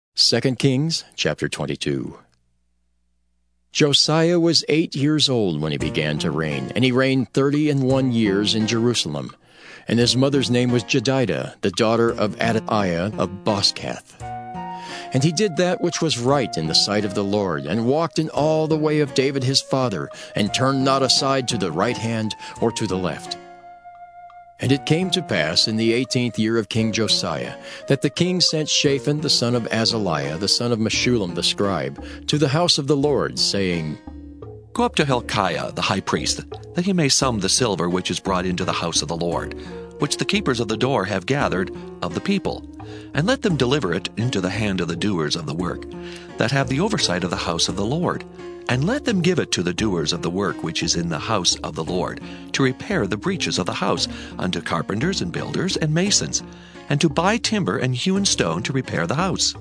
2 Kings chapter 22. Josiah was 8 years old when he began to reign, and he reigned 31 years in Jerusalem. And his mother's name was Jedidah, the daughter of Adaiah of Boskath. And he did that which was right in the sight of the Lord, and walked in all the way of David his father, and turned not aside to the right hand or to the left. And it came to pass in the 18th year of King Josiah, that the king sent Shaphan the son of Azaliah, the son of Meshullam the scribe, to the house of the Lord, saying, Go up to Hilkiah the high priest, that he may sum the silver which is brought into the house of the Lord, which the keepers of the door have gathered of the people, and let them deliver it into the hand of the doers of the work, that have the oversight of the house of the Lord, and let them give it to the doers of the work which is in the house of the Lord, to repair the breaches of the house, unto carpenters and builders and masons, and to buy timber and hewn stone to repair the house.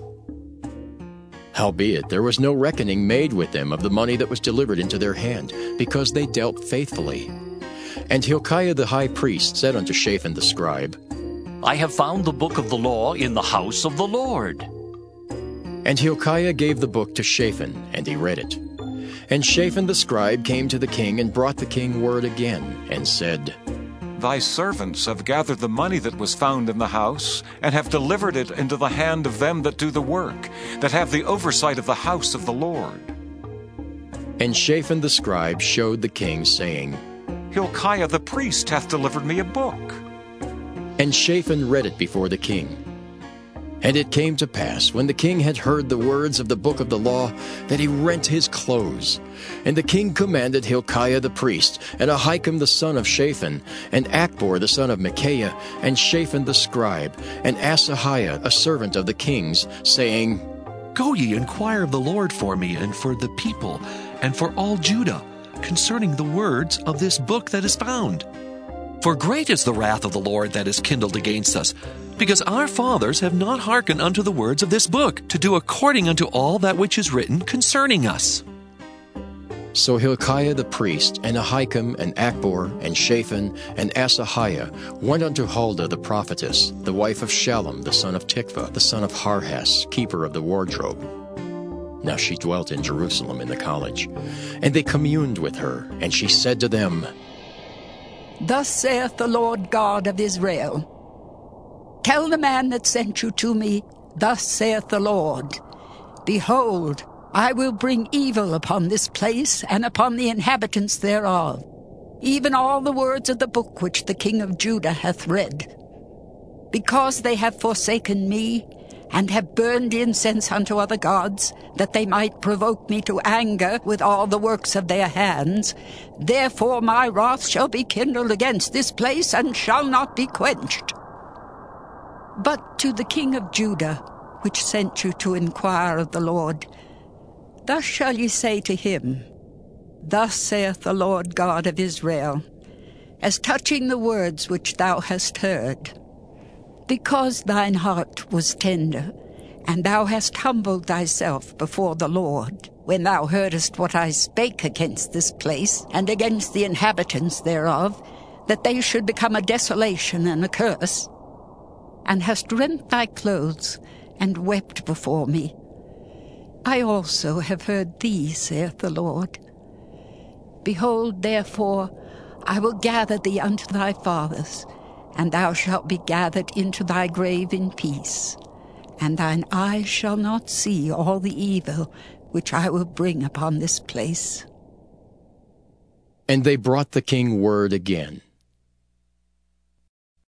Howbeit there was no reckoning made with them of the money that was delivered into their hand, because they dealt faithfully. And Hilkiah the high priest said unto Shaphan the scribe, I have found the book of the law in the house of the Lord. And Hilkiah gave the book to Shaphan, and he read it. And Shaphan the scribe came to the king, and brought the king word again, and said, Thy servants have gathered the money that was found in the house, and have delivered it into the hand of them that do the work, that have the oversight of the house of the Lord. And Shaphan the scribe showed the king, saying, Hilkiah the priest hath delivered me a book. And Shaphan read it before the king. And it came to pass, when the king had heard the words of the book of the law, that he rent his clothes. And the king commanded Hilkiah the priest, and Ahikam the son of Shaphan, and Achbor the son of Micaiah, and Shaphan the scribe, and Asahiah a servant of the king's, saying, Go ye, inquire of the Lord for me, and for the people, and for all Judah, concerning the words of this book that is found. For great is the wrath of the Lord that is kindled against us, because our fathers have not hearkened unto the words of this book, to do according unto all that which is written concerning us. So Hilkiah the priest, and Ahikam, and Achbor, and Shaphan, and Asahiah went unto Huldah the prophetess, the wife of Shallum the son of Tikvah, the son of Harhas, keeper of the wardrobe. Now she dwelt in Jerusalem in the college. And they communed with her, and she said to them, Thus saith the Lord God of Israel, Tell the man that sent you to me, Thus saith the Lord, Behold, I will bring evil upon this place, and upon the inhabitants thereof, even all the words of the book which the king of Judah hath read. Because they have forsaken me, and have burned incense unto other gods, that they might provoke me to anger with all the works of their hands, therefore my wrath shall be kindled against this place, and shall not be quenched. But to the king of Judah, which sent you to inquire of the Lord, thus shall ye say to him, Thus saith the Lord God of Israel, as touching the words which thou hast heard, because thine heart was tender, and thou hast humbled thyself before the Lord, when thou heardest what I spake against this place, and against the inhabitants thereof, that they should become a desolation and a curse, and hast rent thy clothes, and wept before me. I also have heard thee, saith the Lord. Behold, therefore, I will gather thee unto thy fathers, and thou shalt be gathered into thy grave in peace, and thine eyes shall not see all the evil which I will bring upon this place. And they brought the king word again,